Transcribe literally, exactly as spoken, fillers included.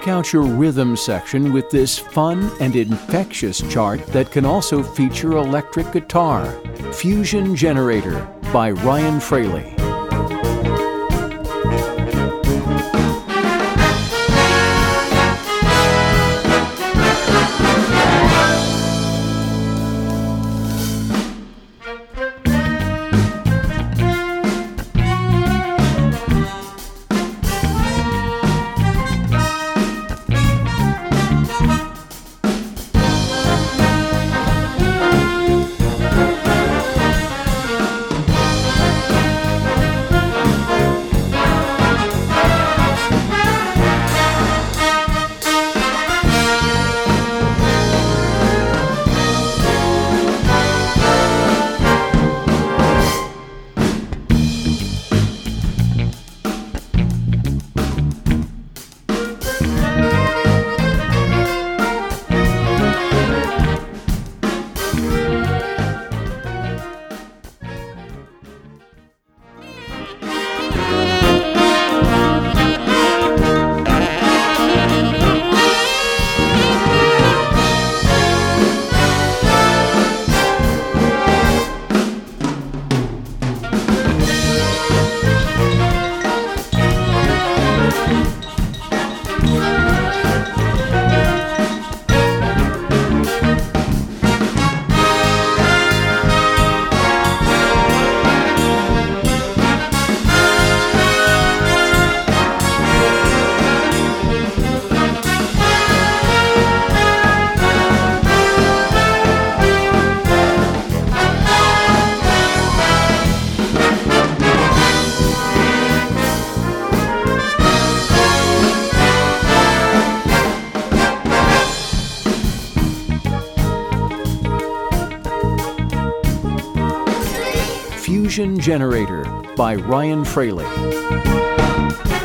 Check out your rhythm section with this fun and infectious chart that can also feature electric guitar. Fusion Generator by Ryan Fraley. Fusion Generator by Ryan Fraley.